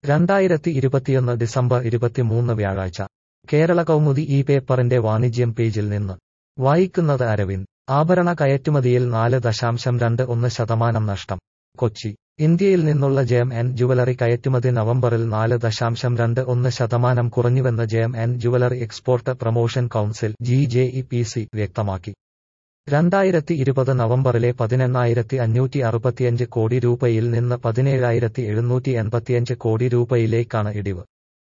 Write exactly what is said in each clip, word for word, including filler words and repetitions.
രണ്ടായിരത്തി ഇരുപത്തിയൊന്ന് ഡിസംബർ ഇരുപത്തിമൂന്ന് വ്യാഴാഴ്ച കേരള കൗമുദി ഈ പേപ്പറിന്റെ വാണിജ്യം പേജിൽ നിന്ന് വായിക്കുന്നത് അരവിന്ദ്. ആഭരണ കയറ്റുമതിയിൽ നാല് ദശാംശം രണ്ട് ഒന്ന് ശതമാനം നഷ്ടം. കൊച്ചി. ഇന്ത്യയിൽ നിന്നുള്ള ജെം ആൻഡ് ജുവലറി കയറ്റുമതി നവംബറിൽ നാല് ദശാംശം രണ്ട് ഒന്ന് ശതമാനം കുറഞ്ഞുവെന്ന് gem and jewellery export promotion council G J E P C വ്യക്തമാക്കി. രണ്ടായിരത്തി ഇരുപത് നവംബറിലെ പതിനെണ്ണായിരത്തി അഞ്ഞൂറ്റി അറുപത്തിയഞ്ച് കോടി രൂപയിൽ നിന്ന് പതിനേഴായിരത്തി എഴുന്നൂറ്റി എൺപത്തിയഞ്ച് കോടി രൂപയിലേക്കാണ് ഇടിവ്.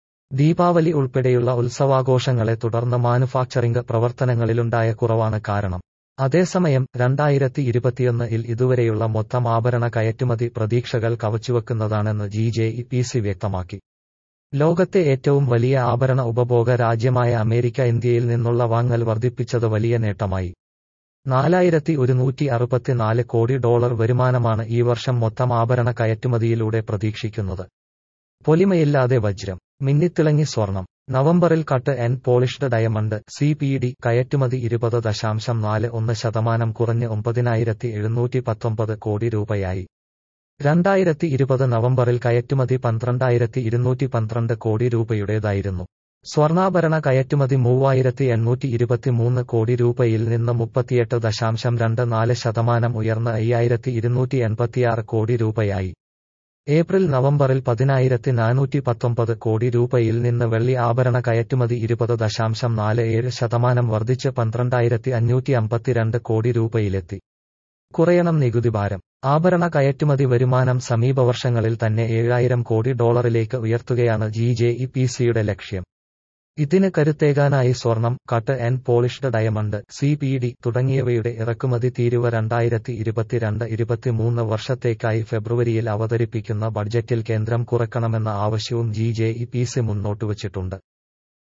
ദീപാവലി ഉൾപ്പെടെയുള്ള ഉത്സവാഘോഷങ്ങളെ തുടർന്ന് മാനുഫാക്ചറിംഗ് പ്രവർത്തനങ്ങളിലുണ്ടായ കുറവാണ് കാരണം. അതേസമയം രണ്ടായിരത്തി ഇരുപത്തിയൊന്ന് ഇൽ ഇതുവരെയുള്ള മൊത്തം ആഭരണ കയറ്റുമതി പ്രതീക്ഷകൾ കവച്ചുവെക്കുന്നതാണെന്ന് G J E P C വ്യക്തമാക്കി. ലോകത്തെ ഏറ്റവും വലിയ ആഭരണ ഉപഭോഗ രാജ്യമായ അമേരിക്ക ഇന്ത്യയിൽ നിന്നുള്ള വാങ്ങൽ വർദ്ധിപ്പിച്ചത് വലിയ നേട്ടമായി. നാലായിരത്തി ഒരുന്നൂറ്റി അറുപത്തിനാല് കോടി ഡോളർ വരുമാനമാണ് ഈ വർഷം മൊത്തം ആഭരണ കയറ്റുമതിയിലൂടെ പ്രതീക്ഷിക്കുന്നത്. പൊലിമയില്ലാതെ വജ്രം, മിന്നിത്തിളങ്ങി സ്വർണം. നവംബറിൽ cut and polished diamond C P D കയറ്റുമതി ഇരുപത് ദശാംശം നാല് ഒന്ന് ശതമാനം കുറഞ്ഞ് ഒമ്പതിനായിരത്തി എഴുന്നൂറ്റി പത്തൊമ്പത് കോടി രൂപയായി. രണ്ടായിരത്തി ഇരുപത് നവംബറിൽ കയറ്റുമതി പന്ത്രണ്ടായിരത്തി ഇരുന്നൂറ്റി പന്ത്രണ്ട് കോടി രൂപയുടേതായിരുന്നു. സ്വർണ്ണാഭരണ കയറ്റുമതി മൂവായിരത്തി എണ്ണൂറ്റി ഇരുപത്തിമൂന്ന് കോടി രൂപയിൽ നിന്ന് മുപ്പത്തിയെട്ട് ദശാംശം രണ്ട് നാല് ശതമാനം ഉയർന്ന് അയ്യായിരത്തി ഇരുന്നൂറ്റി എൺപത്തിയാറ് കോടി രൂപയായി. ഏപ്രിൽ നവംബറിൽ പതിനായിരത്തി നാനൂറ്റി പത്തൊമ്പത് കോടി രൂപയിൽ നിന്ന് വെള്ളി ആഭരണ കയറ്റുമതി ഇരുപത് ദശാംശം നാല് ഏഴ് ശതമാനം വർദ്ധിച്ച് പന്ത്രണ്ടായിരത്തി അഞ്ഞൂറ്റി അമ്പത്തിരണ്ട് കോടി രൂപയിലെത്തി. കുറയണം നികുതി ഭാരം. ആഭരണ കയറ്റുമതി വരുമാനം സമീപവർഷങ്ങളിൽ തന്നെ ഏഴായിരം കോടി ഡോളറിലേക്ക് ഉയർത്തുകയാണ് ജി ജെ ഇ പി സിയുടെ ലക്ഷ്യം. ഇതിന് കരുത്തേകാനായി സ്വർണം, cut and polished diamond C P D തുടങ്ങിയവയുടെ ഇറക്കുമതി തീരുവ രണ്ടായിരത്തി ഇരുപത്തിരണ്ട് ഇരുപത്തിമൂന്ന് വർഷത്തേക്കായി ഫെബ്രുവരിയിൽ അവതരിപ്പിക്കുന്ന ബഡ്ജറ്റിൽ കേന്ദ്രം കുറക്കണമെന്ന ആവശ്യവും G J E P C മുന്നോട്ടുവച്ചിട്ടുണ്ട്.